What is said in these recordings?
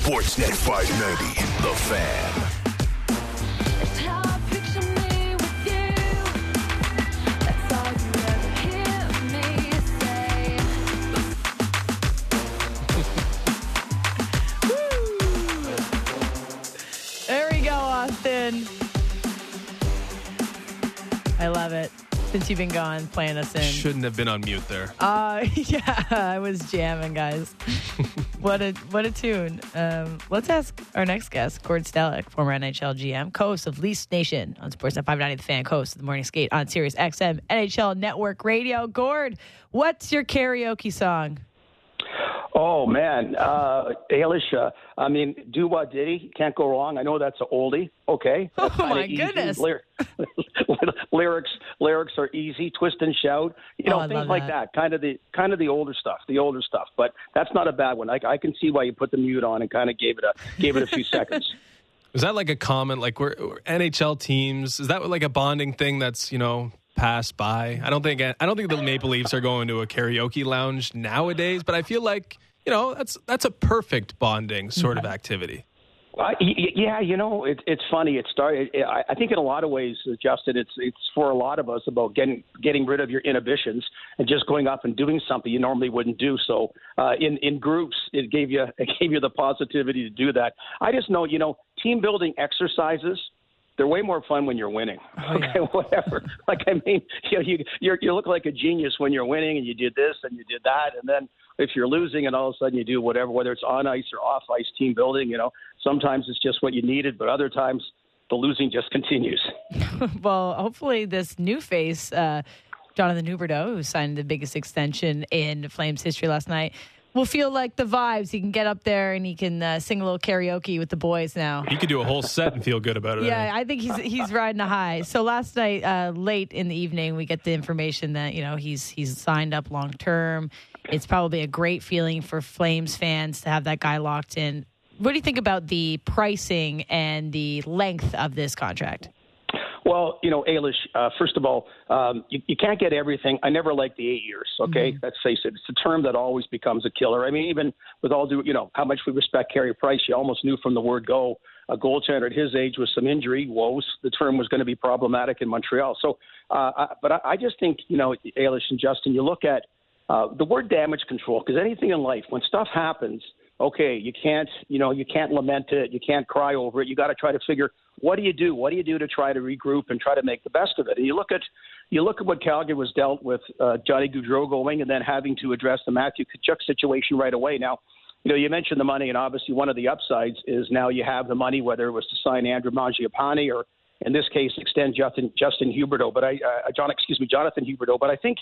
Sportsnet 590, The Fan. There we go, Austin. I love it. Since you've been gone, playing us in. Shouldn't have been on mute there. Yeah, I was jamming, guys. What a tune. Let's ask our next guest, Gord Stellick, former NHL GM, co-host of Leafs Nation on Sportsnet 590, The Fan, co-host of The Morning Skate on Sirius XM NHL Network Radio. Gord, what's your karaoke song? Oh, man. Ailish, Do What Diddy, Can't Go Wrong. I know that's an oldie. Okay. That's my goodness. Lyrics are easy. Twist and Shout. Things like that. Kind of the older stuff. But that's not a bad one. I can see why you put the mute on and kind of gave it a few seconds. Is that like a comment, like we're NHL teams? Is that like a bonding thing that's, passed by? I don't think the Maple Leafs are going to a karaoke lounge nowadays, but I feel like, that's a perfect bonding sort of activity. Yeah, it's funny. It started. I think in a lot of ways, Justin, it's for a lot of us about getting rid of your inhibitions and just going up and doing something you normally wouldn't do. So in groups, it gave you the positivity to do that. I just know, team building exercises, they're way more fun when you're winning. Okay, whatever. You look like a genius when you're winning, and you did this and you did that, and then if you're losing, and all of a sudden you do whatever, whether it's on ice or off ice team building, sometimes it's just what you needed, but other times the losing just continues. Well, hopefully this new face, Jonathan Huberdeau, who signed the biggest extension in Flames history last night, will feel like the vibes. He can get up there and he can sing a little karaoke with the boys now. He could do a whole set and feel good about it. Yeah, I think he's riding a high. So last night, late in the evening, we get the information that he's signed up long term. It's probably a great feeling for Flames fans to have that guy locked in. What do you think about the pricing and the length of this contract? Well, Ailish, first of all, you can't get everything. I never liked the 8 years, okay? Mm-hmm. Let's face it. It's a term that always becomes a killer. I mean, even with all due, how much we respect Carey Price, you almost knew from the word go, a goaltender at his age with some injury woes, the term was going to be problematic in Montreal. So, but I just think, Ailish and Justin, you look at the word damage control, because anything in life, when stuff happens, okay, you can't lament it, you can't cry over it. You got to try to figure, what do you do? What do you do to try to regroup and try to make the best of it? And you look at what Calgary was dealt with, Johnny Gaudreau going and then having to address the Matthew Tkachuk situation right away. Now, you mentioned the money, and obviously one of the upsides is now you have the money, whether it was to sign Andrew Mangiapane or in this case extend Justin Huberdeau, Jonathan Huberdeau. But I think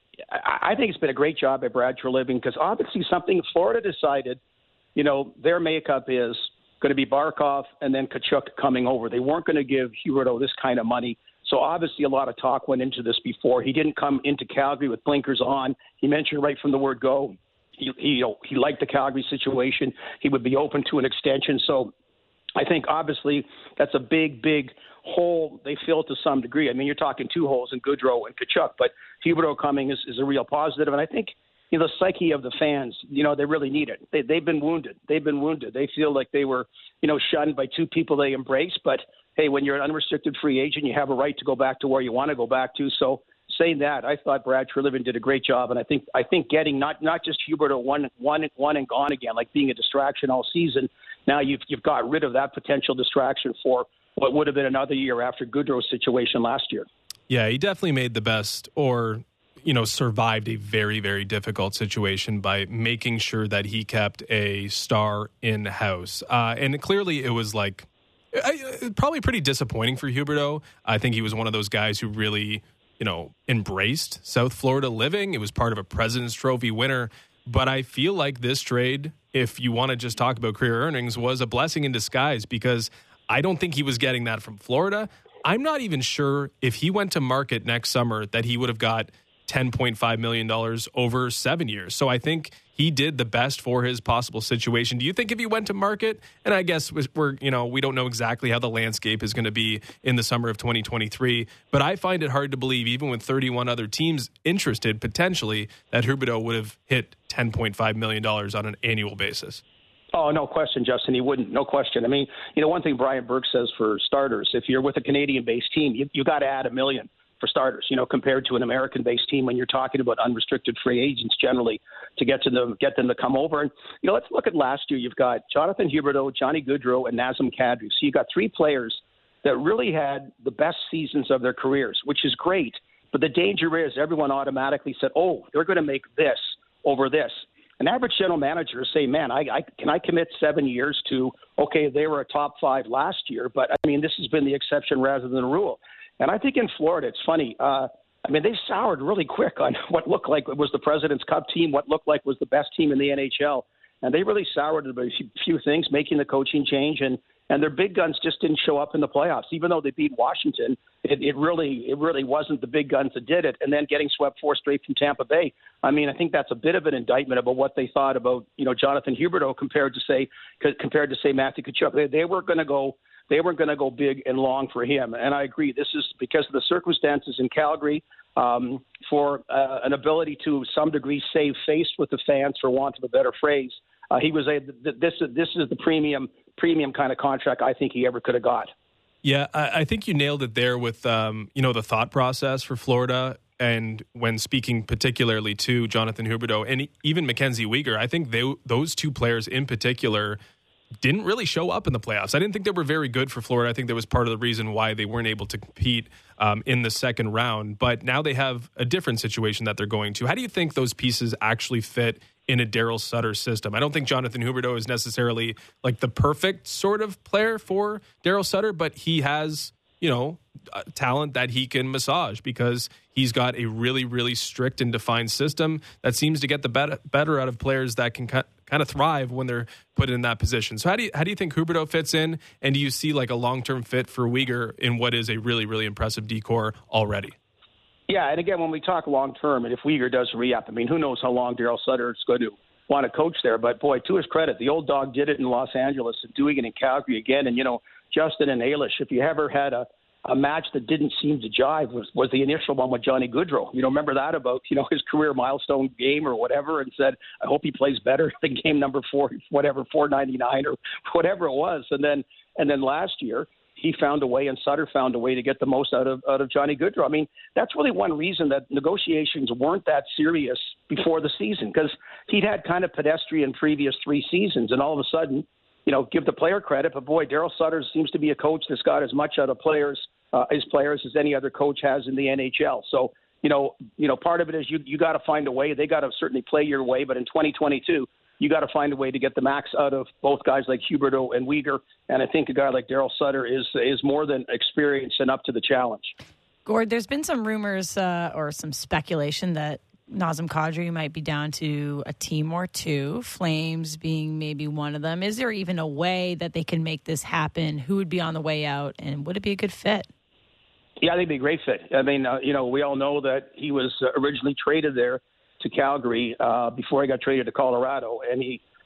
it's been a great job by Brad Treliving, because obviously something Florida decided, their makeup is going to be Barkov and then Tkachuk coming over. They weren't going to give Huberdeau this kind of money. So obviously a lot of talk went into this before. He didn't come into Calgary with blinkers on. He mentioned right from the word go, he liked the Calgary situation. He would be open to an extension. So I think obviously that's a big, big hole they fill to some degree. I mean, you're talking two holes in Gaudreau and Tkachuk, but Huberdeau coming is a real positive. And I think, the psyche of the fans, they really need it. They've been wounded. They feel like they were, shunned by two people they embrace. But, hey, when you're an unrestricted free agent, you have a right to go back to where you want to go back to. So saying that, I thought Brad Treliving did a great job. And I think getting not just Huberdeau one and gone again, like being a distraction all season, now you've got rid of that potential distraction for what would have been another year after Gaudreau's situation last year. Yeah, he definitely made the best, or survived a very, very difficult situation by making sure that he kept a star in-house. And clearly it was probably pretty disappointing for Huberdeau. I think he was one of those guys who really, embraced South Florida living. It was part of a President's Trophy winner. But I feel like this trade, if you want to just talk about career earnings, was a blessing in disguise, because I don't think he was getting that from Florida. I'm not even sure if he went to market next summer that he would have got $10.5 million over 7 years. So I think he did the best for his possible situation. Do you think if he went to market, and I guess we don't know exactly how the landscape is going to be in the summer of 2023, but I find it hard to believe, even with 31 other teams interested potentially, that Huberdeau would have hit $10.5 million on an annual basis. Oh, no question, Justin. He wouldn't. No question. I mean, one thing Brian Burke says for starters, if you're with a Canadian-based team, you got to add $1 million for starters, compared to an American-based team when you're talking about unrestricted free agents generally to get them to come over. And, let's look at last year. You've got Jonathan Huberdeau, Johnny Gaudreau, and Nazem Kadri. So you got 3 players that really had the best seasons of their careers, which is great. But the danger is everyone automatically said, oh, they're going to make this over this. An average general manager say, man, can I commit 7 years to, okay, they were a top 5 last year, but I mean, this has been the exception rather than the rule. And I think in Florida, it's funny. They soured really quick on what looked like it was the President's Cup team, what looked like was the best team in the NHL. And they really soured about a few things, making the coaching change, and their big guns just didn't show up in the playoffs. Even though they beat Washington, it really wasn't the big guns that did it. And then getting swept 4 straight from Tampa Bay. I mean, I think that's a bit of an indictment about what they thought about, Jonathan Huberdeau compared to say Matthew Tkachuk. They weren't going to go big and long for him. And I agree. This is because of the circumstances in Calgary, for an ability to some degree save face with the fans, for want of a better phrase. He was this is the premium kind of contract I think he ever could have got. Yeah, I think you nailed it there with the thought process for Florida, and when speaking particularly to Jonathan Huberdeau and even Mackenzie Weegar, I think those 2 players in particular didn't really show up in the playoffs. I didn't think they were very good for Florida. I think that was part of the reason why they weren't able to compete in the second round. But now they have a different situation that they're going to. How do you think those pieces actually fit in a Daryl Sutter system? I don't think Jonathan Huberdeau is necessarily like the perfect sort of player for Daryl Sutter, but he has, talent that he can massage because he's got a really, really strict and defined system that seems to get the better out of players that can kind of thrive when they're put in that position. So how do you think Huberdeau fits in, and do you see like a long-term fit for Weegar in what is a really, really impressive decor already? Yeah, and again, when we talk long-term, and if Weegar does re-up, I mean, who knows how long Daryl Sutter is going to want to coach there. But, boy, to his credit, the old dog did it in Los Angeles and doing it in Calgary again. And, Justin and Ailish, if you ever had a match that didn't seem to jive was the initial one with Johnny Gaudreau. Remember that about, his career milestone game or whatever, and said, I hope he plays better than game number 499 or whatever it was. And then last year, he found a way, and Sutter found a way to get the most out of Johnny Gaudreau. I mean, that's really one reason that negotiations weren't that serious before the season, because he'd had kind of pedestrian previous 3 seasons, and all of a sudden, give the player credit. But boy, Daryl Sutter seems to be a coach that's got as much out of his players as any other coach has in the NHL. So, part of it is you got to find a way. They got to certainly play your way, but in 2022. You got to find a way to get the max out of both guys like Huberdeau and Weegar. And I think a guy like Daryl Sutter is more than experienced and up to the challenge. Gord, there's been some rumors or some speculation that Nazem Kadri might be down to a team or 2, Flames being maybe one of them. Is there even a way that they can make this happen? Who would be on the way out, and would it be a good fit? Yeah, I think it'd be a great fit. I mean, we all know that he was originally traded there to Calgary before he got traded to Colorado, and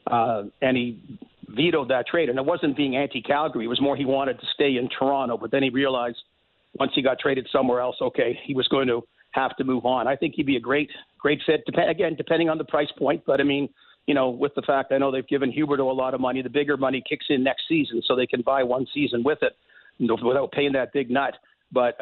he vetoed that trade. And it wasn't being anti-Calgary; it was more he wanted to stay in Toronto. But then he realized once he got traded somewhere else, okay, he was going to have to move on. I think he'd be a great fit. Depending on the price point. But I mean, with the fact I know they've given Huberdeau a lot of money, the bigger money kicks in next season, so they can buy one season with it without paying that big nut. But,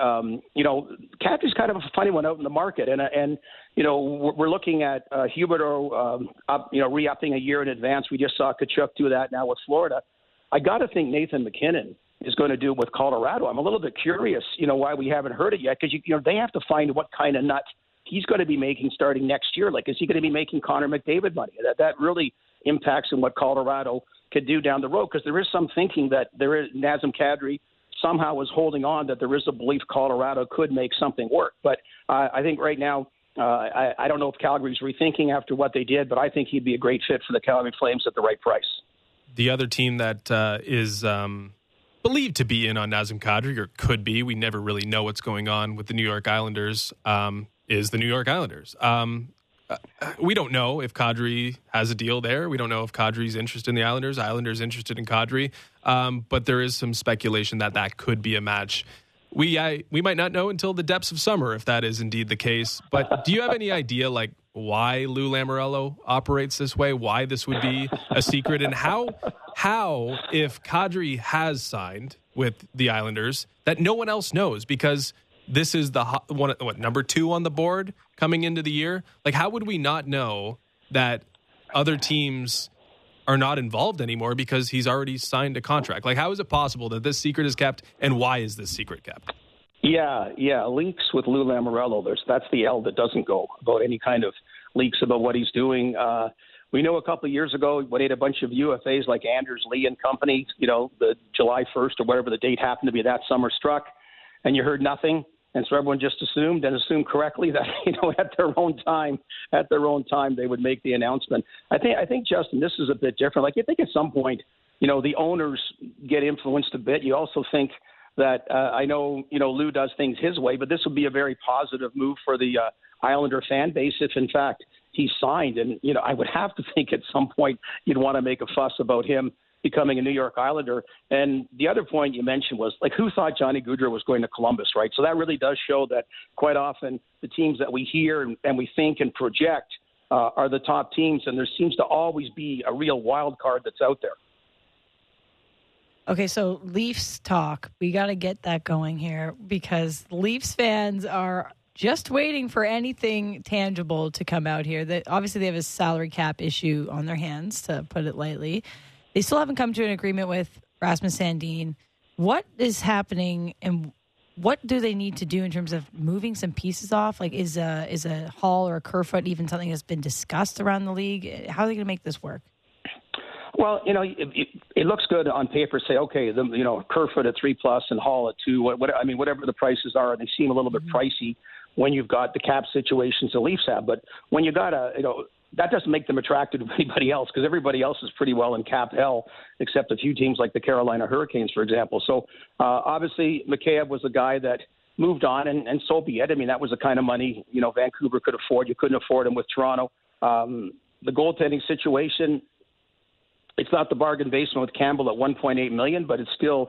Kadri's kind of a funny one out in the market. And we're looking at Huberdeau, re-upping a year in advance. We just saw Tkachuk do that now with Florida. I got to think Nathan MacKinnon is going to do it with Colorado. I'm a little bit curious, why we haven't heard it yet, because, they have to find what kind of nut he's going to be making starting next year. Like, is he going to be making Connor McDavid money? That really impacts on what Colorado could do down the road, because there is some thinking that there is Nazem Kadri somehow is holding on, that there is a belief Colorado could make something work. But I think right now, I don't know if Calgary's rethinking after what they did, but I think he'd be a great fit for the Calgary Flames at the right price. The other team that is believed to be in on Nazem Kadri, or could be, we never really know what's going on with the New York Islanders, is the New York Islanders. We don't know if Kadri has a deal there. We don't know if Kadri's interested in the Islanders. Islanders interested in Kadri. But there is some speculation that could be a match. We might not know until the depths of summer if that is indeed the case. But do you have any idea, like, why Lou Lamoriello operates this way, why this would be a secret, and how if Kadri has signed with the Islanders, that no one else knows because this is the number 2 on the board coming into the year? Like, how would we not know that other teams are not involved anymore because he's already signed a contract? Like, how is it possible that this secret is kept, and why is this secret kept? Yeah, leaks with Lou Lamoriello. That's the L that doesn't go about any kind of leaks about what he's doing. We know a couple of years ago when he had a bunch of UFAs like Anders Lee and company, the July 1st or whatever the date happened to be that summer struck, and you heard nothing. And so everyone just assumed correctly that, at their own time, they would make the announcement. I think, Justin, this is a bit different. Like, you think at some point, the owners get influenced a bit. You also think that I know, Lou does things his way, but this would be a very positive move for the Islander fan base if, in fact, he signed. And, I would have to think at some point you'd want to make a fuss about him becoming a New York Islander. And the other point you mentioned was, like, who thought Johnny Gaudreau was going to Columbus, right? So that really does show that quite often the teams that we hear and we think and project are the top teams, and there seems to always be a real wild card that's out there. Okay, so Leafs talk. We got to get that going here because Leafs fans are just waiting for anything tangible to come out here. Obviously, they have a salary cap issue on their hands, to put it lightly. They still haven't come to an agreement with Rasmus Sandin. What is happening, and what do they need to do in terms of moving some pieces off? Like, is a Hall or a Kerfoot even something that's been discussed around the league? How are they going to make this work? Well, it looks good on paper. Say, okay, Kerfoot at 3+ and Hall at 2. Whatever the prices are, they seem a little bit pricey when you've got the cap situations the Leafs have. But when you got that doesn't make them attractive to anybody else because everybody else is pretty well in cap hell, except a few teams like the Carolina Hurricanes, for example. So obviously, Mikheyev was a guy that moved on, and so be it. I mean, that was the kind of money Vancouver could afford. You couldn't afford him with Toronto. The goaltending situation. It's not the bargain basement with Campbell at $1.8 million, but it's still,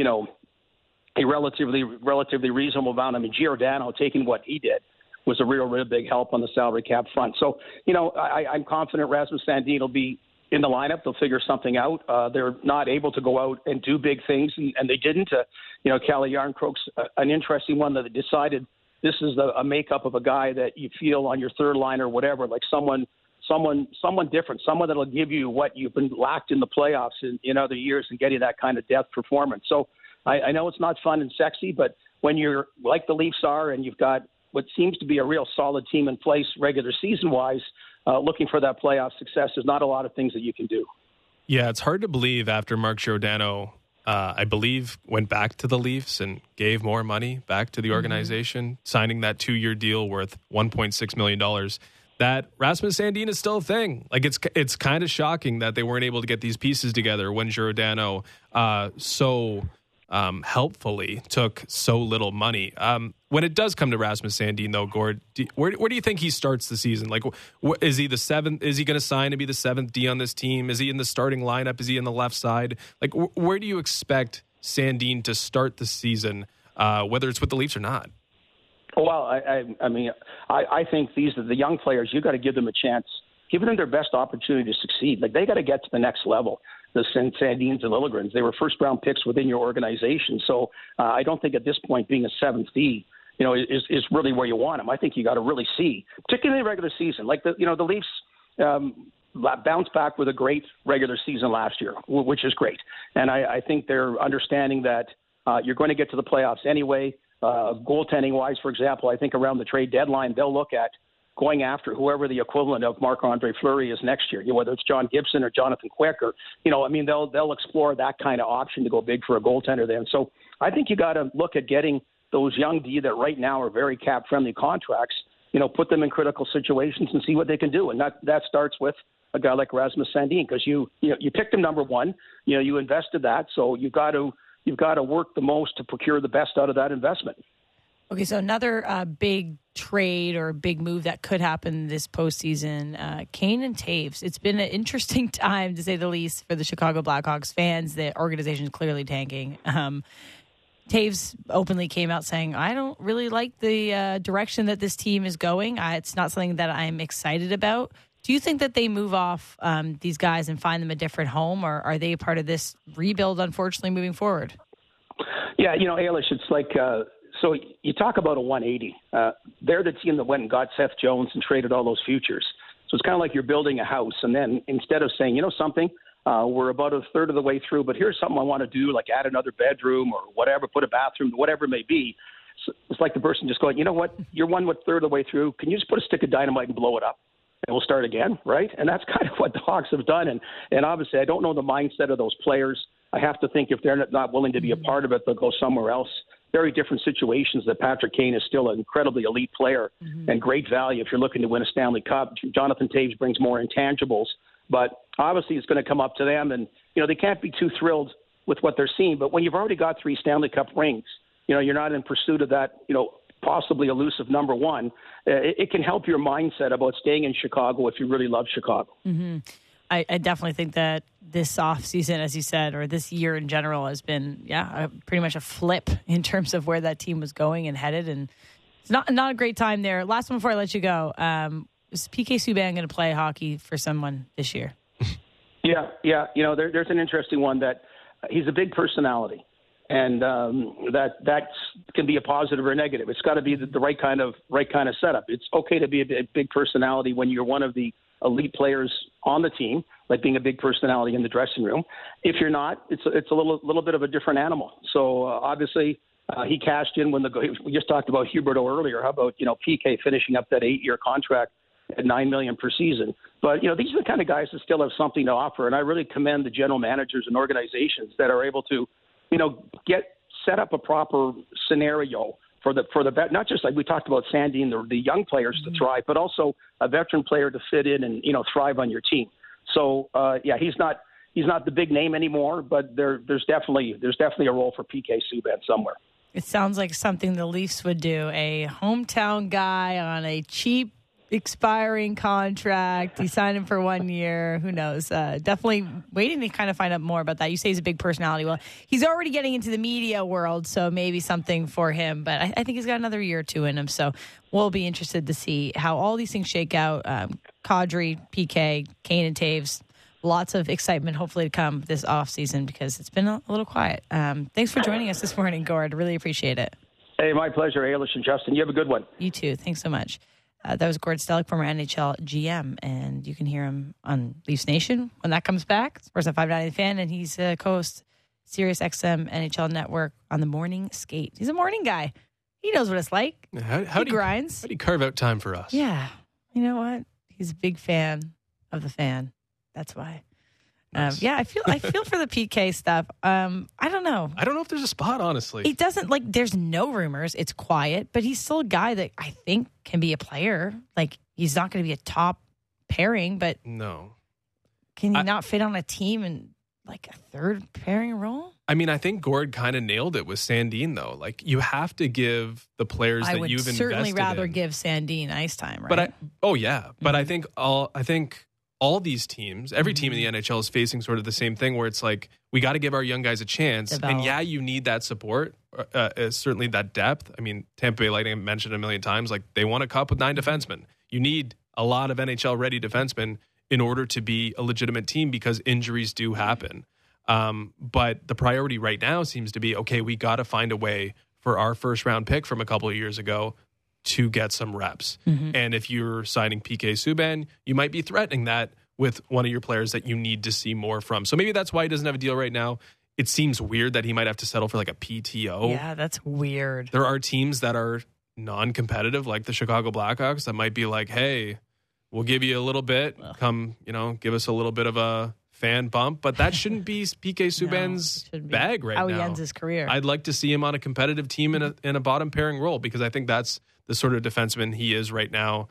a relatively reasonable amount. I mean, Giordano taking what he did was a real big help on the salary cap front. So, I'm confident Rasmus Sandin will be in the lineup. They'll figure something out. They're not able to go out and do big things, and they didn't. Calle Jarnkrok's an interesting one that decided this is a makeup of a guy that you feel on your third line or whatever, like someone different, someone that'll give you what you've been lacked in the playoffs in other years and getting that kind of depth performance. So I know it's not fun and sexy, but when you're like the Leafs are and you've got what seems to be a real solid team in place regular season-wise, looking for that playoff success, there's not a lot of things that you can do. Yeah, it's hard to believe after Mark Giordano, I believe, went back to the Leafs and gave more money back to the organization, signing that 2-year deal worth $1.6 million, that Rasmus Sandin is still a thing. Like, it's kind of shocking that they weren't able to get these pieces together when Giordano so helpfully took so little money. When it does come to Rasmus Sandin, though, Gord, where do you think he starts the season? Like, is he the seventh? Is he going to sign to be the 7th D on this team? Is he in the starting lineup? Is he in the left side? Like, where do you expect Sandin to start the season, whether it's with the Leafs or not? Well, I think these are the young players. You got to give them a chance, give them their best opportunity to succeed. Like, they got to get to the next level. The Sandins and Lilligrens, they were first-round picks within your organization. So I don't think at this point being a 7th D, is really where you want them. I think you got to really see, particularly in the regular season. Like the Leafs bounced back with a great regular season last year, which is great. And I think they're understanding that you're going to get to the playoffs anyway. Goaltending-wise, for example, I think around the trade deadline, they'll look at going after whoever the equivalent of Marc-Andre Fleury is next year, whether it's John Gibson or Jonathan Quick, or, they'll explore that kind of option to go big for a goaltender then. So I think you got to look at getting those young D that right now are very cap-friendly contracts, put them in critical situations and see what they can do. And that starts with a guy like Rasmus Sandin, because you picked him number 1, you invested that, so you've got to work the most to procure the best out of that investment. Okay, so another big trade or big move that could happen this postseason, Kane and Taves. It's been an interesting time, to say the least, for the Chicago Blackhawks fans. The organization is clearly tanking. Taves openly came out saying, I don't really like the direction that this team is going. It's not something that I'm excited about. Do you think that they move off these guys and find them a different home, or are they part of this rebuild, unfortunately, moving forward? Yeah, Ailish, it's like, so you talk about a 180. They're the team that went and got Seth Jones and traded all those futures. So it's kind of like you're building a house, and then instead of saying, something, we're about a third of the way through, but here's something I want to do, like add another bedroom or whatever, put a bathroom, whatever it may be. So it's like the person just going, you know what, you're third of the way through. Can you just put a stick of dynamite and blow it up? And we'll start again, right? And that's kind of what the Hawks have done. And obviously, I don't know the mindset of those players. I have to think if they're not willing to be a part of it, they'll go somewhere else. Very different situations. That Patrick Kane is still an incredibly elite player and great value if you're looking to win a Stanley Cup. Jonathan Taves brings more intangibles, but obviously it's going to come up to them. And, they can't be too thrilled with what they're seeing. But when you've already got 3 Stanley Cup rings, you're not in pursuit of that, possibly elusive number one. It can help your mindset about staying in Chicago if you really love Chicago. Mm-hmm. I definitely think that this offseason, as you said, or this year in general, has been, pretty much a flip in terms of where that team was going and headed. And it's not a great time there. Last one before I let you go. Is PK Subban going to play hockey for someone this year? Yeah. There's an interesting one that he's a big personality. And that can be a positive or a negative. It's got to be the right kind of setup. It's okay to be a big personality when you're one of the elite players on the team, like being a big personality in the dressing room. If you're not, it's a little bit of a different animal. So obviously he cashed in when we just talked about Huberdeau earlier. How about PK finishing up that 8-year contract at $9 million per season? But these are the kind of guys that still have something to offer, and I really commend the general managers and organizations that are able to set up a proper scenario for the not just like we talked about Sandin, the young players to thrive, but also a veteran player to fit in and thrive on your team. So he's not the big name anymore, but there's definitely a role for PK Subban somewhere. It sounds like something the Leafs would do. A hometown guy on a cheap expiring contract. He signed him for 1 year. Who knows? Definitely waiting to kind of find out more about that. You say he's a big personality. Well, he's already getting into the media world, so maybe something for him. But I think he's got another year or two in him. So we'll be interested to see how all these things shake out. Kadri, PK, Kane, and Taves. Lots of excitement hopefully to come this offseason because it's been a little quiet. Thanks for joining us this morning, Gord. Really appreciate it. Hey, my pleasure, Ailish and Justin. You have a good one. You too. Thanks so much. That was Gord Stellick, former NHL GM, and you can hear him on Leafs Nation when that comes back. Sportsnet 590 The Fan, and he's co-host Sirius XM NHL Network on the Morning Skate. He's a morning guy. He knows what it's like. He grinds. How do you carve out time for us? Yeah. You know what? He's a big fan of The Fan. That's why. Nice. I feel for the PK stuff. I don't know. I don't know if there's a spot, honestly. It doesn't, there's no rumors. It's quiet, but he's still a guy that I think can be a player. He's not going to be a top pairing, but no. Can he not fit on a team in a third pairing role? I mean, I think Gord kind of nailed it with Sandin, though. You have to give the players that you've invested in. I would certainly rather give Sandin ice time, right? But I think all these teams, every team in the NHL is facing sort of the same thing where it's we got to give our young guys a chance. Develop. And you need that support, certainly that depth. I mean, Tampa Bay Lightning mentioned a million times, they won a cup with 9 defensemen. You need a lot of NHL-ready defensemen in order to be a legitimate team because injuries do happen. But the priority right now seems to be, okay, we got to find a way for our first-round pick from a couple of years ago to get some reps. Mm-hmm. And if you're signing PK Subban, you might be threatening that with one of your players that you need to see more from. So maybe that's why he doesn't have a deal right now. It seems weird that he might have to settle for a PTO. Yeah, that's weird. There are teams that are non-competitive, like the Chicago Blackhawks, that might be hey, we'll give you a little bit, come, give us a little bit of a fan bump, but that shouldn't be PK Subban's bag right now. How he ends his career. I'd like to see him on a competitive team in a bottom pairing role because I think that's the sort of defenseman he is right now.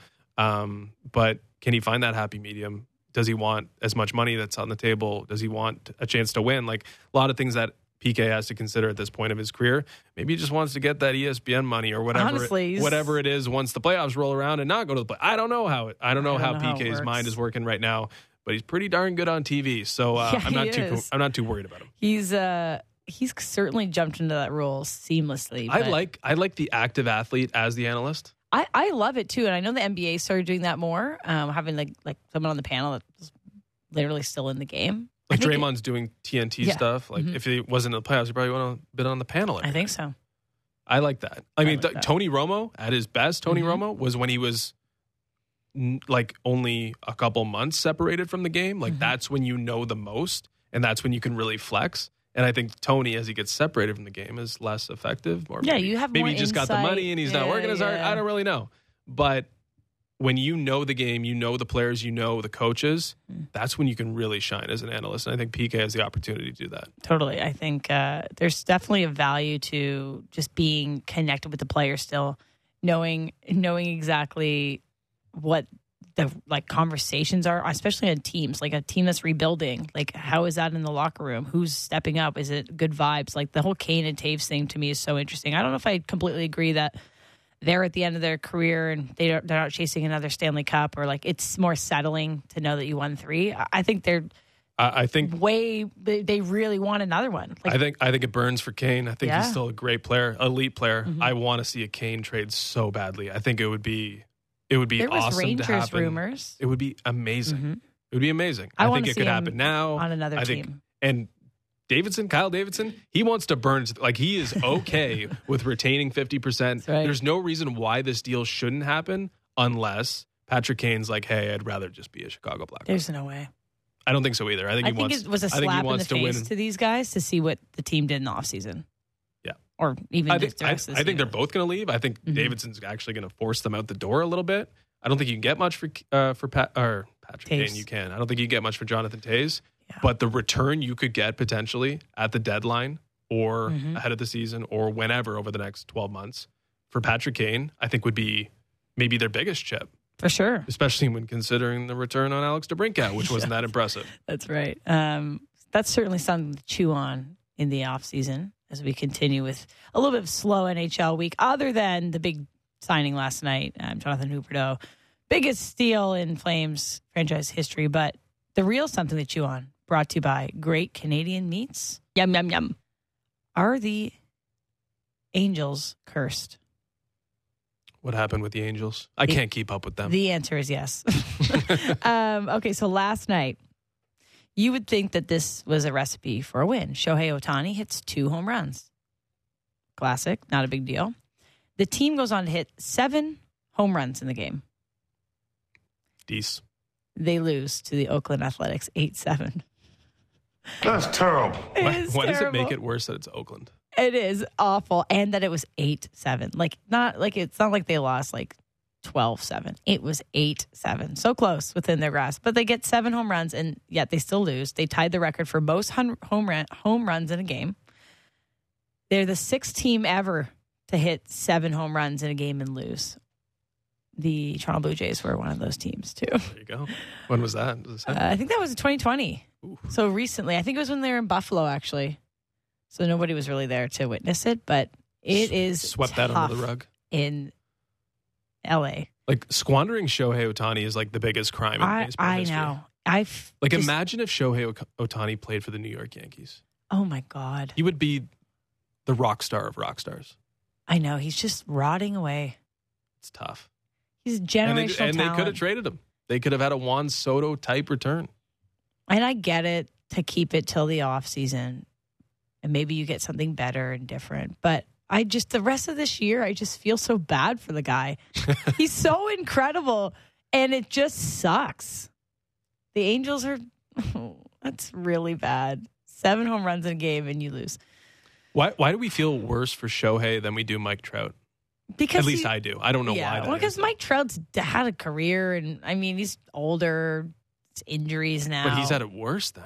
But can he find that happy medium? Does he want as much money that's on the table? Does he want a chance to win? A lot of things that PK has to consider at this point of his career. Maybe he just wants to get that ESPN money or whatever. Honestly, whatever it is once the playoffs roll around and not go to the play. I don't know how PK's mind is working right now, but he's pretty darn good on TV. I'm not too worried about him. He's he's certainly jumped into that role seamlessly. I like the active athlete as the analyst. I love it too, and I know the NBA started doing that more, having like someone on the panel that's literally still in the game. Like Draymond's doing TNT stuff. Like if he wasn't in the playoffs, he probably would have been on the panel. I think so. I like that. I mean, Tony Romo at his best. Tony Romo was when he was like only a couple months separated from the game. Like that's when you know the most, and that's when you can really flex. And I think Tony, as he gets separated from the game, is less effective. Or you have maybe more he just got the money and he's not working as hard. I don't really know. But when you know the game, you know the players, you know the coaches, that's when you can really shine as an analyst. And I think PK has the opportunity to do that. Totally. I think there's definitely a value to just being connected with the player still, knowing exactly what the conversations are, especially on teams, like a team that's rebuilding. Like, how is that in the locker room? Who's stepping up? Is it good vibes? Like the whole Kane and Taves thing to me is so interesting. I don't know if I completely agree that they're at the end of their career and they're not chasing another Stanley Cup, or like it's more settling to know that you won 3. I think they're they really want another one. Like, I think it burns for Kane. I think he's still a great player, elite player. I want to see a Kane trade so badly. I think it would be there awesome Rangers to happen. Rumors. It would be amazing. It would be amazing. I think it could happen now on another team. And Kyle Davidson, he wants to burn. Like, he is okay with retaining 50%. Right. There's no reason why this deal shouldn't happen unless Patrick Kane's like, hey, I'd rather just be a Chicago Blackhawk. There's no way. I don't think so either. I think it was a slap in the face to these guys to see what the team did in the offseason. Yeah. Or even I think they're both going to leave. I think Davidson's actually going to force them out the door a little bit. I don't think you can get much for Patrick Kane. You can. I don't think you get much for Jonathan Toews. Yeah. But the return you could get potentially at the deadline or ahead of the season or whenever over the next 12 months for Patrick Kane, I think would be maybe their biggest chip. For sure. Especially when considering the return on Alex DeBrincat, which wasn't that impressive. That's right. That's certainly something to chew on in the offseason as we continue with a little bit of slow NHL week, other than the big signing last night, Jonathan Huberdeau. Biggest steal in Flames franchise history, but the real something to chew on, brought to you by Great Canadian Meats. Yum, yum, yum. Are the Angels cursed? What happened with the Angels? I can't keep up with them. The answer is yes. Okay, so last night, you would think that this was a recipe for a win. Shohei Ohtani hits 2 home runs. Classic, not a big deal. The team goes on to hit 7 home runs in the game. Dece. They lose to the Oakland Athletics 8-7. That's terrible. Why does it make it worse that it's Oakland? It is awful. And that it was 8-7. It's not like they lost 12-7. It was 8-7. So close within their grasp. But they get 7 home runs, and yet they still lose. They tied the record for most home runs in a game. They're the 6th team ever to hit 7 home runs in a game and lose. The Toronto Blue Jays were one of those teams, too. There you go. When was that? I think that was in 2020. Ooh. So recently. I think it was when they were in Buffalo, actually. So nobody was really there to witness it, but it is swept that under the rug in LA. Like, squandering Shohei Ohtani is like the biggest crime in baseball history. I know. Imagine if Shohei Ohtani played for the New York Yankees. Oh my God. He would be the rock star of rock stars. I know. He's just rotting away. It's tough. He's generational talent. And they could have traded him. They could have had a Juan Soto type return. And I get it to keep it till the off season. And maybe you get something better and different. But the rest of this year, I just feel so bad for the guy. He's so incredible. And it just sucks. The Angels that's really bad. 7 home runs in a game and you lose. Why do we feel worse for Shohei than we do Mike Trout? Because at least I do. I don't know why. Well, because Mike Trout's had a career, and I mean, he's older. It's injuries now. But he's had it worse then.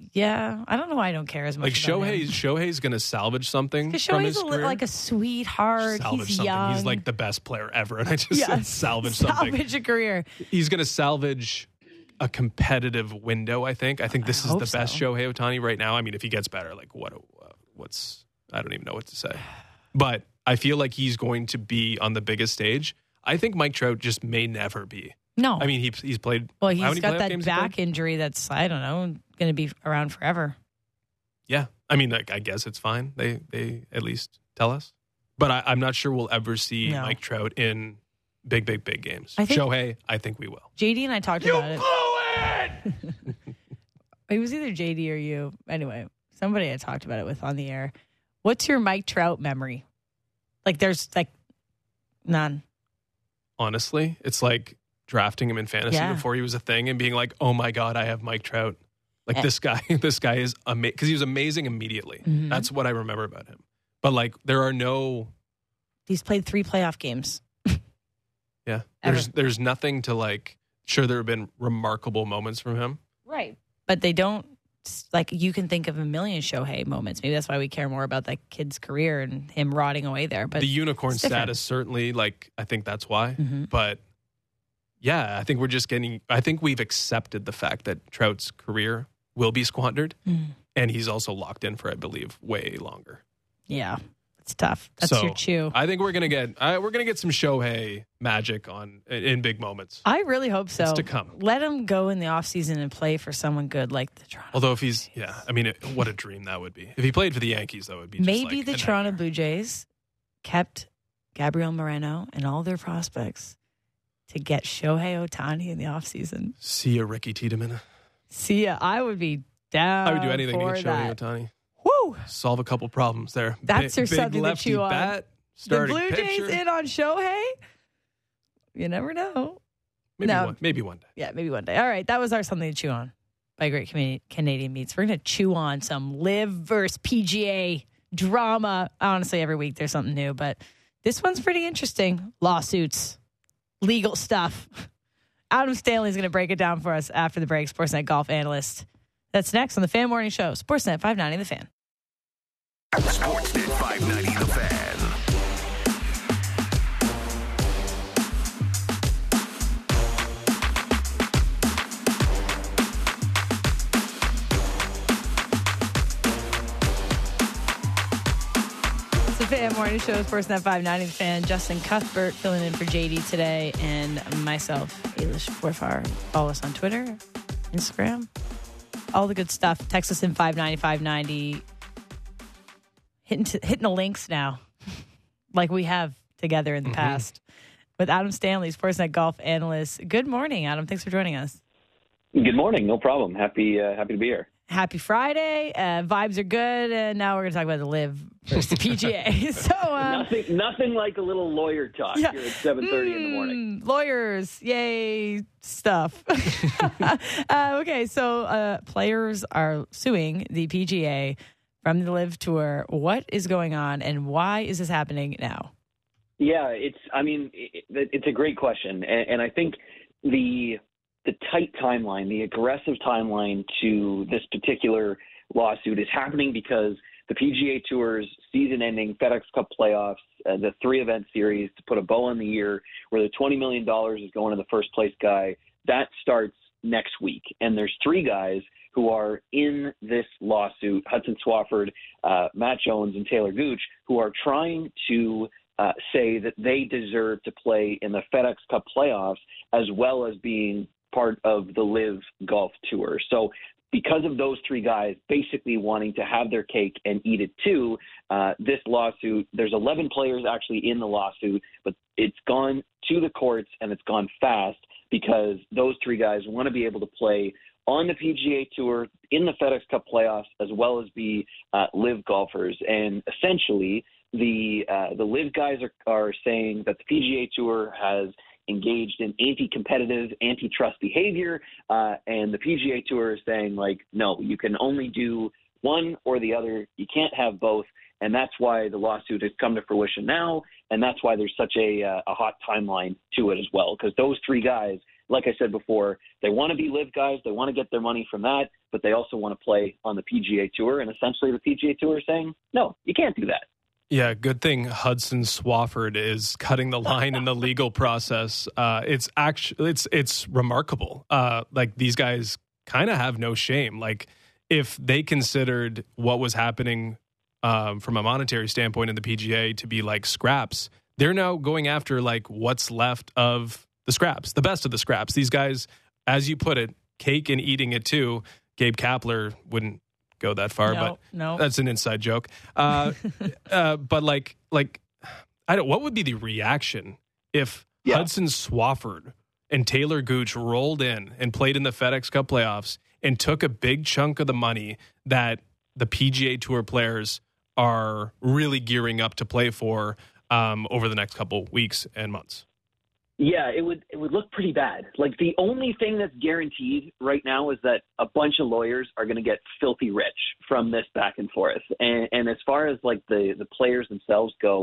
I don't know why I don't care as much. Shohei's going to salvage something from his career. Like a sweetheart. He's young. He's like the best player ever, and I just said salvage something. Salvage a career. He's going to salvage a competitive window. I think this is the best Shohei Ohtani right now. I mean, if he gets better, what's I don't even know what to say, but I feel like he's going to be on the biggest stage. I think Mike Trout just may never be. No. I mean, he's played. Well, he's got that back injury that's, I don't know, going to be around forever. Yeah. I mean, like, I guess it's fine. They at least tell us. But I'm not sure we'll ever see Mike Trout in big games. Shohei, I think we will. JD and I talked about it. You blew it! It was either JD or you. Anyway, somebody I talked about it with on the air. What's your Mike Trout memory? Like, there's like none. Honestly, it's like drafting him in fantasy before he was a thing and being like, oh my God, I have Mike Trout. Like this guy is amazing because he was amazing immediately. Mm-hmm. That's what I remember about him. But like, there are no. He's played 3 playoff games. Yeah, there's nothing to like. Sure, there have been remarkable moments from him, right? But they don't like. You can think of a million Shohei moments. Maybe that's why we care more about that kid's career and him rotting away there. But the unicorn status certainly, like, I think that's why. Mm-hmm. But yeah, I think we're just getting. I think we've accepted the fact that Trout's career will be squandered, and he's also locked in for, I believe, way longer. Yeah, it's tough. That's your chew. I think we're gonna get some Shohei magic in big moments. I really hope so. It's to come. Let him go in the offseason and play for someone good like the Toronto. Although if he's, I mean, what a dream that would be. If he played for the Yankees, that would be just maybe like the Toronto Blue Jays kept Gabriel Moreno and all their prospects to get Shohei Ohtani in the offseason. See ya, Ricky Tiedemann. See ya. I would be down. I would do anything to get Shohei Ohtani. Woo! Solve a couple problems there. That's your big something to chew on. Bat, the Blue Jays in on Shohei? You never know. Maybe one day. Yeah, maybe one day. All right, that was our something to chew on by Great Canadian Meats. We're going to chew on some Live versus PGA drama. Honestly, every week there's something new, but this one's pretty interesting. Lawsuits, legal stuff. Adam Stanley's going to break it down for us after the break. Sportsnet golf analyst. That's next on the Fan Morning Show. Sportsnet 590 The Fan. Sportsnet 590 The Fan. It's the Fan Morning Show. Sportsnet 590 The Fan. Justin Cuthbert filling in for JD today, and myself, Ailish Forfar. Follow us on Twitter, Instagram. All the good stuff. Text us in 590-590. Hitting the links now, like we have together in the past. With Adam Stanley, Sportsnet golf analyst. Good morning, Adam. Thanks for joining us. Good morning. No problem. Happy to be here. Happy Friday. Vibes are good. And now we're going to talk about the Live versus the PGA. So nothing like a little lawyer talk here at 7:30 in the morning. Lawyers, yay, stuff. Okay, so players are suing the PGA from the Live Tour. What is going on, and why is this happening now? Yeah, it's a great question, and I think the tight timeline, the aggressive timeline to this particular lawsuit is happening because the PGA Tour's season-ending FedEx Cup playoffs, the 3-event series to put a bow on the year, where the $20 million is going to the first-place guy, that starts next week. And there's 3 guys who are in this lawsuit, Hudson Swafford, Matt Jones, and Taylor Gooch, who are trying to say that they deserve to play in the FedEx Cup playoffs as well as being part of the Live Golf Tour. So because of those 3 guys basically wanting to have their cake and eat it too, this lawsuit, there's 11 players actually in the lawsuit, but it's gone to the courts and it's gone fast because those 3 guys want to be able to play on the PGA Tour in the FedEx Cup playoffs as well as be Live golfers. And essentially, the Live guys are saying that the PGA Tour has engaged in anti-competitive, antitrust behavior, and the PGA Tour is saying, like, no, you can only do one or the other. You can't have both, and that's why the lawsuit has come to fruition now, and that's why there's such a hot timeline to it as well, because those 3 guys, like I said before, they want to be Live guys, they want to get their money from that, but they also want to play on the PGA Tour, and essentially the PGA Tour is saying, no, you can't do that. Yeah, good thing Hudson Swafford is cutting the line in the legal process. It's remarkable. Like, these guys kind of have no shame. Like, if they considered what was happening from a monetary standpoint in the PGA to be like scraps, they're now going after like what's left of the scraps, the best of the scraps. These guys, as you put it, cake and eating it too. Gabe Kapler wouldn't go that far, but no. that's an inside joke. But like, what would be the reaction if Hudson Swafford and Taylor Gooch rolled in and played in the FedEx Cup playoffs and took a big chunk of the money that the PGA Tour players are really gearing up to play for over the next couple weeks and months? Yeah, it would look pretty bad. Like, the only thing that's guaranteed right now is that a bunch of lawyers are going to get filthy rich from this back and forth. And as far as like the players themselves go,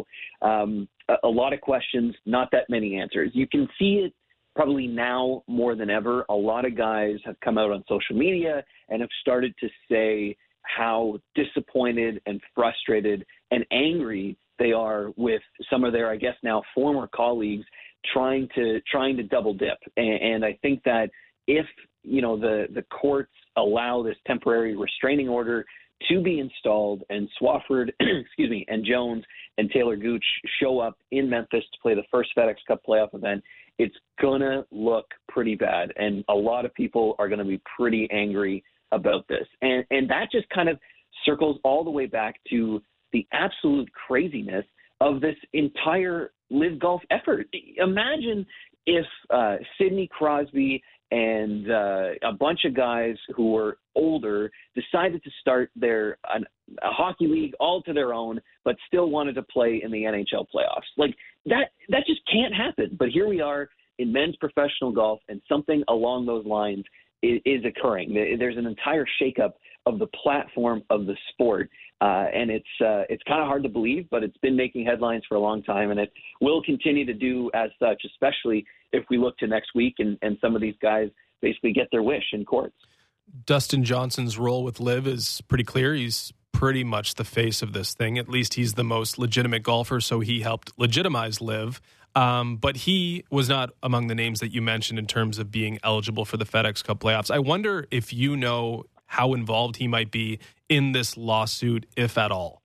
a lot of questions, not that many answers. You can see it probably now more than ever. A lot of guys have come out on social media and have started to say how disappointed and frustrated and angry they are with some of their, I guess now, former colleagues trying to double dip. And I think that if, the courts allow this temporary restraining order to be installed and Swafford, and Jones and Taylor Gooch show up in Memphis to play the first FedEx Cup playoff event, it's going to look pretty bad. And a lot of people are going to be pretty angry about this. And that just kind of circles all the way back to the absolute craziness of this entire LIV Golf effort. Imagine if Sidney Crosby and a bunch of guys who were older decided to start a hockey league all to their own, but still wanted to play in the NHL playoffs. Like, that just can't happen. But here we are in men's professional golf, and something along those lines is occurring. There's an entire shakeup of the platform of the sport. And it's kind of hard to believe, but it's been making headlines for a long time, and it will continue to do as such, especially if we look to next week and some of these guys basically get their wish in courts. Dustin Johnson's role with LIV is pretty clear. He's pretty much the face of this thing. At least he's the most legitimate golfer, so he helped legitimize LIV. But he was not among the names that you mentioned in terms of being eligible for the FedEx Cup playoffs. I wonder if you know how involved he might be in this lawsuit, if at all.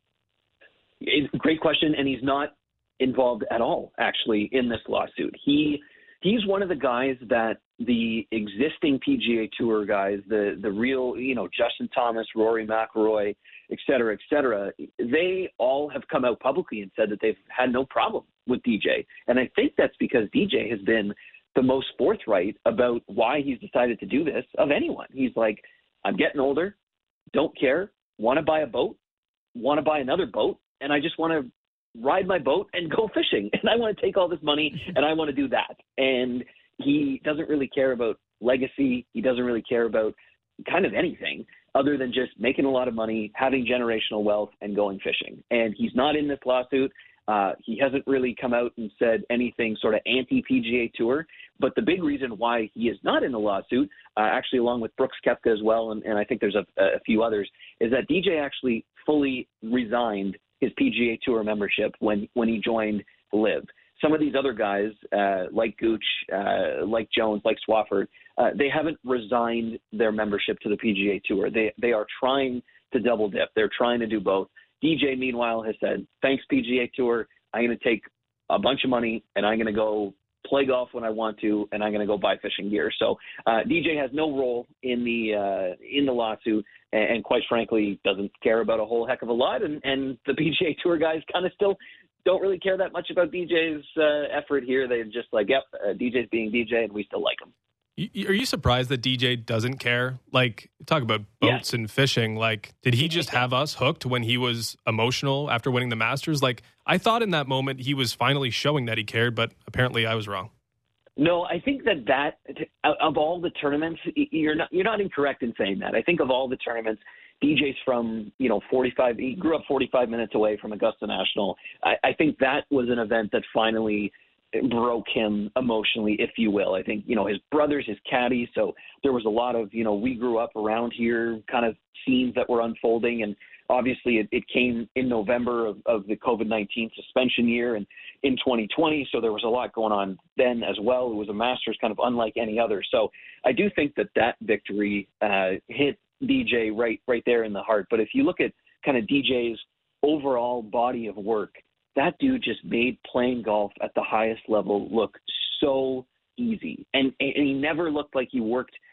Great question, and he's not involved at all, actually, in this lawsuit. He's one of the guys that the existing PGA Tour guys, the real, Justin Thomas, Rory McIlroy, et cetera, they all have come out publicly and said that they've had no problem with DJ. And I think that's because DJ has been the most forthright about why he's decided to do this of anyone. He's like, I'm getting older, don't care, want to buy a boat, want to buy another boat, and I just want to ride my boat and go fishing. And I want to take all this money and I want to do that. And he doesn't really care about legacy. He doesn't really care about kind of anything other than just making a lot of money, having generational wealth, and going fishing. And he's not in this lawsuit. He hasn't really come out and said anything sort of anti-PGA Tour. But the big reason why he is not in the lawsuit, actually along with Brooks Koepka as well, and I think there's a few others, is that DJ actually fully resigned his PGA Tour membership when he joined LIV. Some of these other guys, like Gooch, like Jones, like Swafford, they haven't resigned their membership to the PGA Tour. They are trying to double dip. They're trying to do both. DJ, meanwhile, has said, thanks, PGA Tour. I'm going to take a bunch of money, and I'm going to go play golf when I want to, and I'm going to go buy fishing gear. So DJ has no role in the lawsuit, and quite frankly, doesn't care about a whole heck of a lot. And the PGA Tour guys kind of still don't really care that much about DJ's effort here. They're just like, yep, DJ's being DJ, and we still like him. Are you surprised that DJ doesn't care? Like, talk about boats and fishing. Like, did he just have us hooked when he was emotional after winning the Masters? Like, I thought in that moment he was finally showing that he cared, but apparently I was wrong. No, I think that of all the tournaments, you're not incorrect in saying that. I think of all the tournaments, DJ's from, 45, he grew up 45 minutes away from Augusta National. I think that was an event that finally broke him emotionally, if you will. I think, his brother's his caddy, so there was a lot of, we grew up around here kind of scenes that were unfolding, and obviously it came in November of the COVID-19 suspension year and in 2020, so there was a lot going on then as well. It was a Masters kind of unlike any other. So I do think that victory hit DJ right there in the heart. But if you look at kind of DJ's overall body of work, that dude just made playing golf at the highest level look so easy. And he never looked like he worked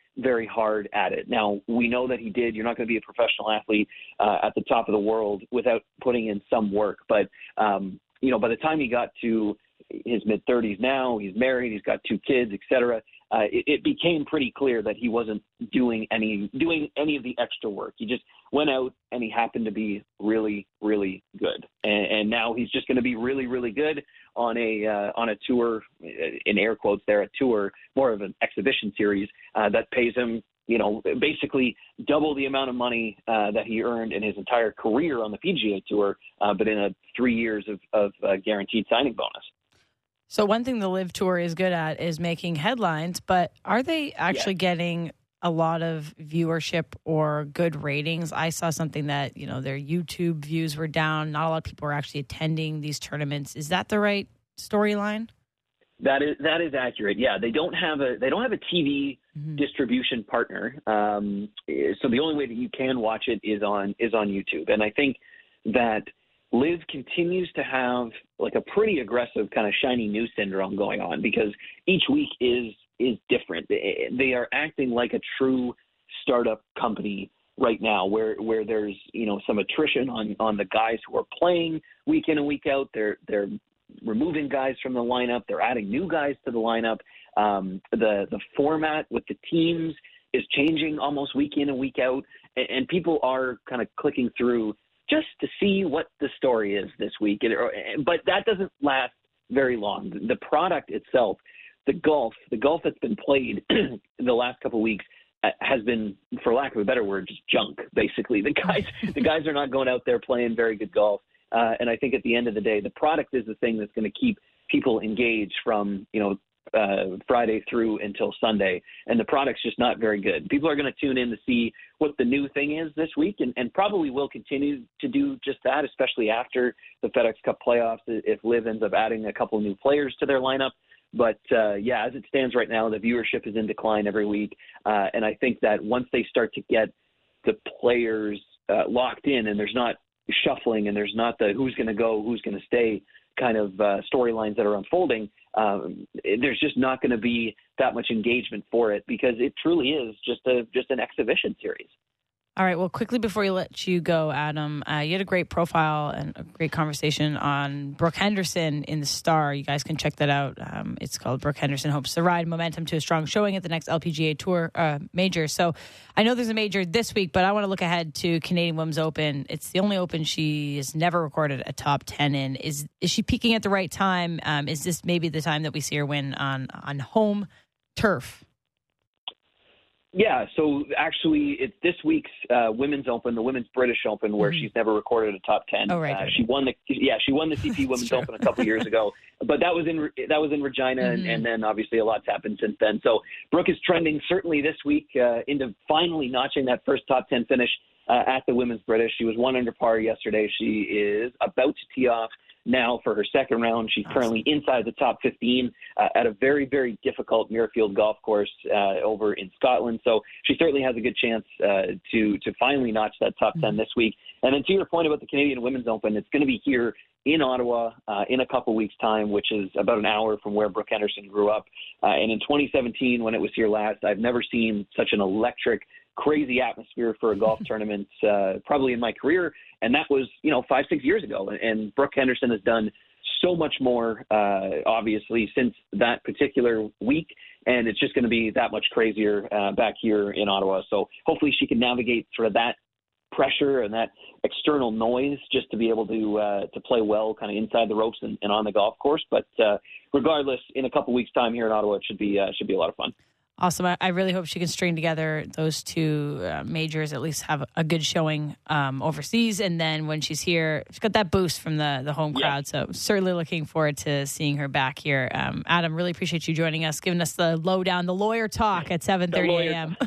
very hard at it. Now, we know that he did. You're not going to be a professional athlete at the top of the world without putting in some work. But, by the time he got to his mid-30s now, he's married, he's got 2 kids, et cetera, it became pretty clear that he wasn't doing any of the extra work. He just went out and he happened to be really, really good. And now he's just going to be really, really good on a tour, in air quotes there, a tour, more of an exhibition series that pays him, basically double the amount of money that he earned in his entire career on the PGA Tour, but in a 3 years of guaranteed signing bonus. So one thing the LIV Tour is good at is making headlines, but are they actually getting a lot of viewership or good ratings? I saw something that, their YouTube views were down. Not a lot of people are actually attending these tournaments. Is that the right storyline? That is accurate. Yeah, they don't have a TV distribution partner. So the only way that you can watch it is on YouTube. And I think that LIV continues to have like a pretty aggressive kind of shiny new syndrome going on because each week is different. They are acting like a true startup company right now where there's, some attrition on the guys who are playing week in and week out. They're removing guys from the lineup. They're adding new guys to the lineup. The format with the teams is changing almost week in and week out. And people are kind of clicking through just to see what the story is this week. But that doesn't last very long. The product itself, the golf that's been played in the last couple of weeks has been, for lack of a better word, just junk, basically. The guys are not going out there playing very good golf. And I think at the end of the day, the product is the thing that's going to keep people engaged from, Friday through until Sunday. And the product's just not very good. People are going to tune in to see what the new thing is this week and probably will continue to do just that, especially after the FedEx Cup playoffs, if LIV ends up adding a couple new players to their lineup. But, as it stands right now, the viewership is in decline every week. And I think that once they start to get the players locked in and there's not shuffling and there's not the who's going to go, who's going to stay kind of storylines that are unfolding, there's just not going to be that much engagement for it because it truly is just an exhibition series. All right. Well, quickly before we let you go, Adam, you had a great profile and a great conversation on Brooke Henderson in the Star. You guys can check that out. It's called Brooke Henderson Hopes to Ride Momentum to a Strong Showing at the next LPGA Tour major. So I know there's a major this week, but I want to look ahead to Canadian Women's Open. It's the only Open she has never recorded a top 10 in. Is she peaking at the right time? Is this maybe the time that we see her win on home turf? Yeah, so actually it's this week's Women's Open, the Women's British Open, where she's never recorded a top 10. Oh, right. She won the CP Women's Open a couple years ago, but that was in Regina, and then obviously a lot's happened since then. So Brooke is trending certainly this week into finally notching that first top 10 finish at the Women's British. She was 1 under par yesterday. She is about to tee off now for her second round. She's currently inside the top 15 at a very, very difficult Muirfield golf course over in Scotland. So she certainly has a good chance to finally notch that top 10 this week. And then to your point about the Canadian Women's Open, it's going to be here in Ottawa in a couple weeks' time, which is about an hour from where Brooke Henderson grew up. And in 2017, when it was here last, I've never seen such an electric, crazy atmosphere for a golf tournament probably in my career. And that was, 5-6 years ago. And Brooke Henderson has done so much more, obviously, since that particular week. And it's just going to be that much crazier back here in Ottawa. So hopefully she can navigate sort of that pressure and that external noise just to be able to play well kind of inside the ropes and on the golf course. But regardless, in a couple weeks' time here in Ottawa, it should be a lot of fun. Awesome. I really hope she can string together those two majors, at least have a good showing overseas. And then when she's here, she's got that boost from the home crowd. So certainly looking forward to seeing her back here. Adam, really appreciate you joining us, giving us the lowdown, the lawyer talk at 7:30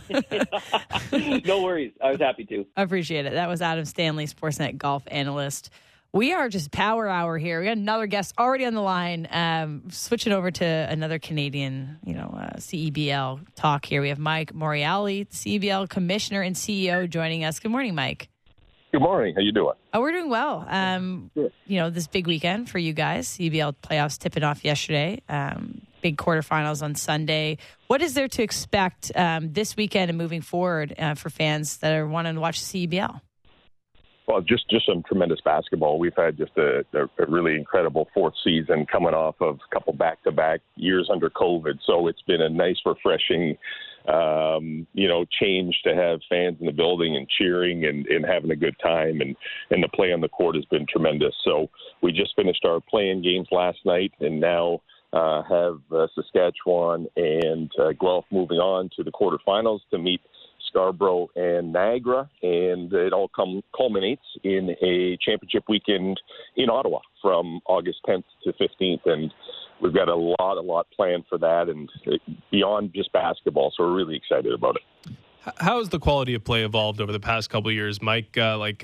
a.m. No worries. I was happy to. I appreciate it. That was Adam Stanley, Sportsnet golf analyst. We are just power hour here. We got another guest already on the line. Switching over to another Canadian, CEBL talk here. We have Mike Morreale, CEBL Commissioner and CEO, joining us. Good morning, Mike. Good morning. How you doing? Oh, we're doing well. This big weekend for you guys. CEBL playoffs tipping off yesterday. big quarterfinals on Sunday. What is there to expect this weekend and moving forward for fans that are wanting to watch the CEBL? Well, just some tremendous basketball. We've had just a really incredible fourth season coming off of a couple back-to-back years under COVID. So it's been a nice, refreshing, change to have fans in the building and cheering and having a good time. And the play on the court has been tremendous. So we just finished our play-in games last night and now have Saskatchewan and Guelph moving on to the quarterfinals to meet Scarborough and Niagara, and it all culminates in a championship weekend in Ottawa from August 10th to 15th, and we've got a lot planned for that, and beyond just basketball, so we're really excited about it. How has the quality of play evolved over the past couple of years, Mike?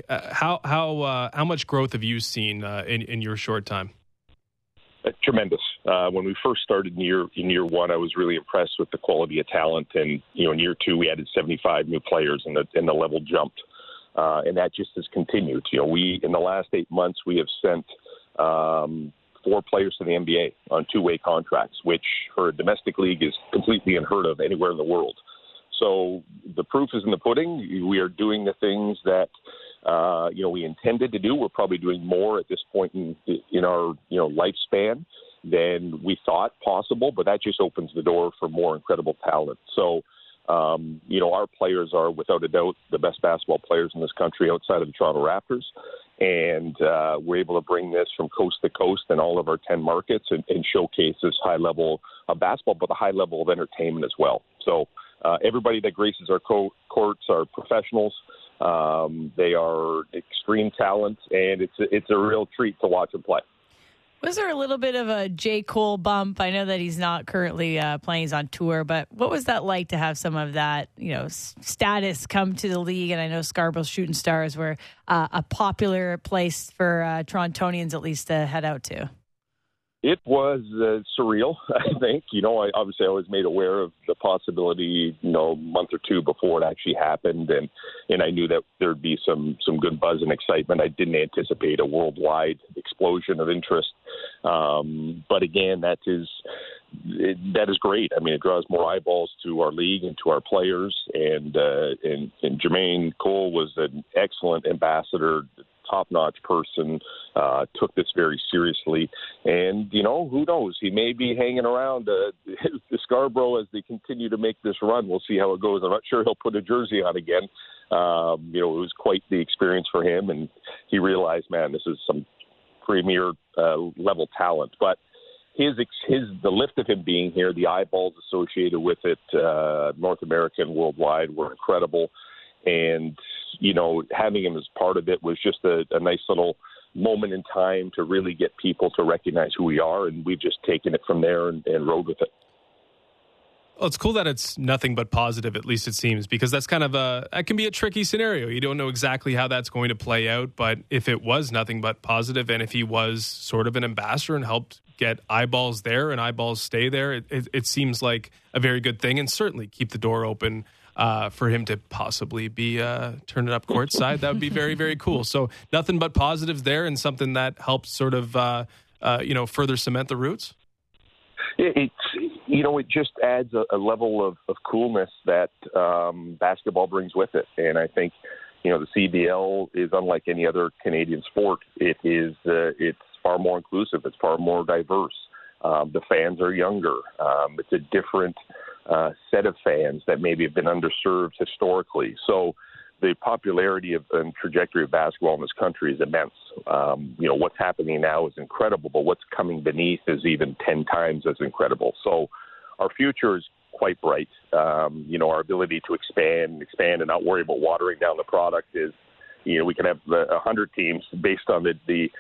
How much growth have you seen in your short time? Tremendous. When we first started in year one, I was really impressed with the quality of talent. And, in year two, we added 75 new players and the level jumped. And that just has continued. In the last 8 months, we have sent 4 players to the NBA on 2-way contracts, which for a domestic league is completely unheard of anywhere in the world. So the proof is in the pudding. We are doing the things that we intended to do. We're probably doing more at this point in our lifespan than we thought possible, but that just opens the door for more incredible talent. So, our players are without a doubt the best basketball players in this country outside of the Toronto Raptors. And we're able to bring this from coast to coast in all of our 10 markets and showcase this high level of basketball, but the high level of entertainment as well. So everybody that graces our courts are professionals. They are extreme talent, and it's a real treat to watch them play. Was there a little bit of a J. Cole bump? I know that he's not currently playing, he's on tour, but what was that like to have some of that, status come to the league? And I know Scarborough Shooting Stars were a popular place for Torontonians at least to head out to. It was surreal, I think. I obviously always made aware of the possibility, a month or two before it actually happened, and I knew that there'd be some good buzz and excitement. I didn't anticipate a worldwide explosion of interest, but again, that is great. I mean, it draws more eyeballs to our league and to our players, and Jermaine Cole was an excellent ambassador, top-notch person, took this very seriously. And, who knows? He may be hanging around the Scarborough as they continue to make this run. We'll see how it goes. I'm not sure he'll put a jersey on again. It was quite the experience for him, and he realized, man, this is some premier level talent. But the lift of him being here, the eyeballs associated with it, North America and worldwide, were incredible. And, having him as part of it was just a nice little moment in time to really get people to recognize who we are. And we've just taken it from there and rode with it. Well, it's cool that it's nothing but positive, at least it seems, because that's that can be a tricky scenario. You don't know exactly how that's going to play out, but if it was nothing but positive, and if he was sort of an ambassador and helped get eyeballs there and eyeballs stay there, it seems like a very good thing, and certainly keep the door open for him to possibly be turning up courtside. That would be very, very cool. So nothing but positives there, and something that helps sort of further cement the roots. It just adds a level of coolness that basketball brings with it. And I think, the CBL is unlike any other Canadian sport. It's far more inclusive. It's far more diverse. The fans are younger. It's a different set of fans that maybe have been underserved historically. So the popularity and trajectory of basketball in this country is immense. What's happening now is incredible, but what's coming beneath is even 10 times as incredible. So our future is quite bright. Our ability to expand and not worry about watering down the product is, we can have 100 teams based on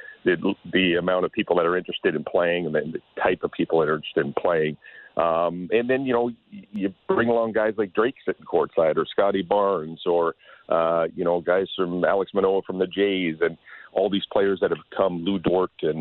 the amount of people that are interested in playing and then the type of people that are interested in playing. And then, you bring along guys like Drake sitting courtside, or Scotty Barnes, or, guys from Alex Manoah from the Jays, and all these players that have come, Lou Dort and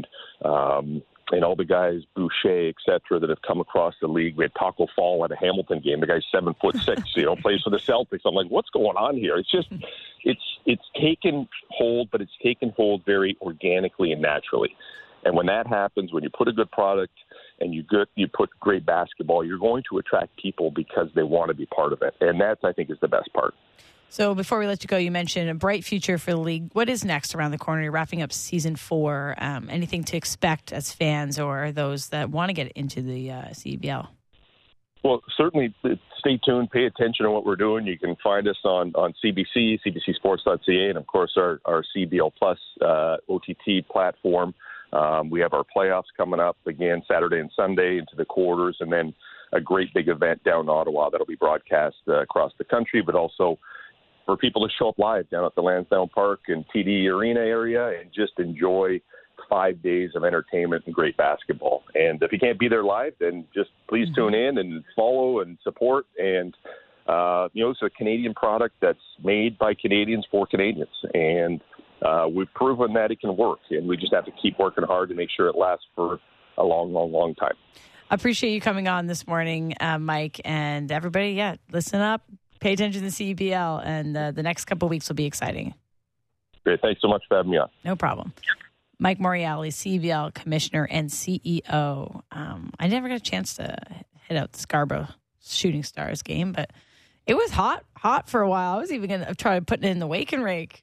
all the guys, Boucher, et cetera, that have come across the league. We had Taco Fall at a Hamilton game. The guy's 7'6", plays for the Celtics. I'm like, what's going on here? It's just, it's taken hold, but it's taken hold very organically and naturally. And when that happens, when you put a good product and you put great basketball, you're going to attract people because they want to be part of it. And that, I think, is the best part. So before we let you go, you mentioned a bright future for the league. What is next around the corner? You're wrapping up season 4. Anything to expect as fans or those that want to get into the CEBL? Well, certainly stay tuned, pay attention to what we're doing. You can find us on CBC, cbcsports.ca, and, of course, our CBL Plus OTT platform. We have our playoffs coming up again Saturday and Sunday into the quarters, and then a great big event down in Ottawa that'll be broadcast across the country, but also for people to show up live down at the Lansdowne Park and TD Arena area and just enjoy 5 days of entertainment and great basketball. And if you can't be there live, then just please tune in and follow and support. And, it's a Canadian product that's made by Canadians for Canadians. And we've proven that it can work. And we just have to keep working hard to make sure it lasts for a long, long, long time. I appreciate you coming on this morning, Mike. And everybody, listen up. Pay attention to the CEBL, and the next couple of weeks will be exciting. Great. Thanks so much for having me on. No problem. Mike Morreale, CEBL Commissioner and CEO. I never got a chance to hit out the Scarborough Shooting Stars game, but it was hot for a while. I was even going to try putting it in the wake and rake.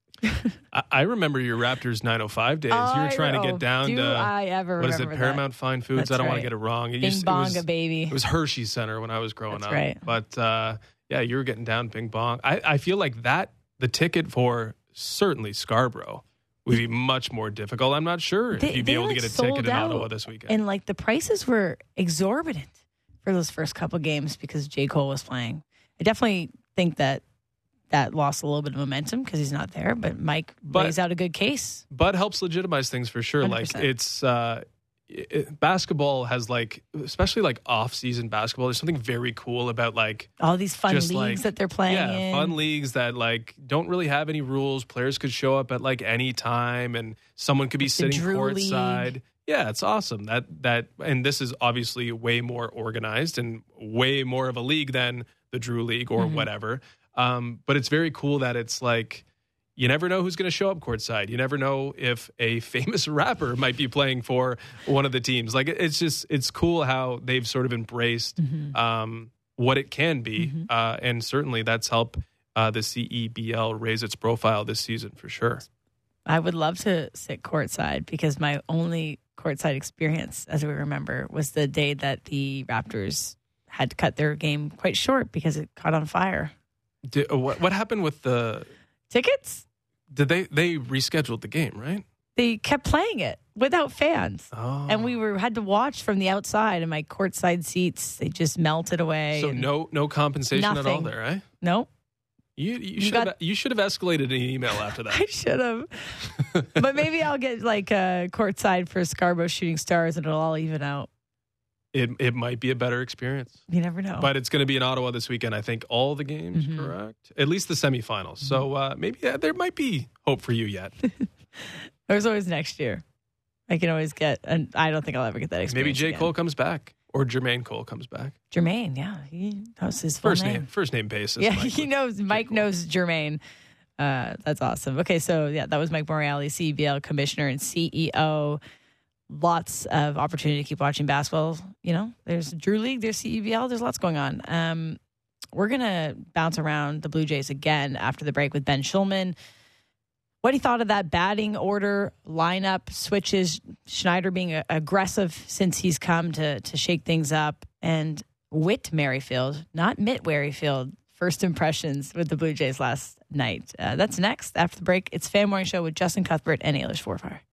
I remember your Raptors 905 days. You were trying to get down to I ever what is it, Paramount Fine Foods? That's I don't want right. to get it wrong. Bing Bonga, baby. It was Hershey Center when I was growing up. Right. But you were getting down Bing Bong. I feel like the ticket for certainly Scarborough would be much more difficult. I'm not sure if you'd be able to get a ticket in Ottawa this weekend. And the prices were exorbitant for those first couple games because J. Cole was playing. I definitely think that lost a little bit of momentum because he's not there, but Mike lays out a good case. But helps legitimize things for sure. 100%. Basketball has especially off-season basketball. There's something very cool about all these fun leagues that they're playing in. Fun leagues that don't really have any rules. Players could show up at any time, and someone could be sitting courtside. League. Yeah, it's awesome. That and this is obviously way more organized and way more of a league than the Drew League or whatever. But it's very cool that it's you never know who's going to show up courtside. You never know if a famous rapper might be playing for one of the teams. It's cool how they've sort of embraced what it can be. And certainly that's helped the CEBL raise its profile this season for sure. I would love to sit courtside because my only courtside experience, as we remember, was the day that the Raptors had to cut their game quite short because it caught on fire. What happened with the tickets? Did they rescheduled the game, right? They kept playing it without fans. Oh. And we had to watch from the outside, and my courtside seats, they just melted away. So no compensation at all there, right? Nope. You should have escalated an email after that. I should have. But maybe I'll get courtside for Scarborough Shooting Stars and it'll all even out. It might be a better experience. You never know. But it's going to be in Ottawa this weekend. I think all the games, correct? At least the semifinals. So maybe there might be hope for you yet. There's always next year. I can always get, and I don't think I'll ever get that experience. Maybe J. again. Cole comes back. Or Jermaine Cole comes back. Jermaine, yeah. That's his full name. First name basis. Yeah, he knows. Mike knows Jermaine. That's awesome. Okay, so that was Mike Morreale, CEBL Commissioner and CEO. Lots of opportunity to keep watching basketball. There's Drew League, there's CEBL, there's lots going on. We're going to bounce around the Blue Jays again after the break with Ben Shulman. What he thought of that batting order, lineup, switches, Schneider being aggressive since he's come to shake things up, and Whit Merrifield, not Mitt Merrifield, first impressions with the Blue Jays last night. That's next after the break. It's Fan Morning Show with Justin Cuthbert and Ailish Forfire.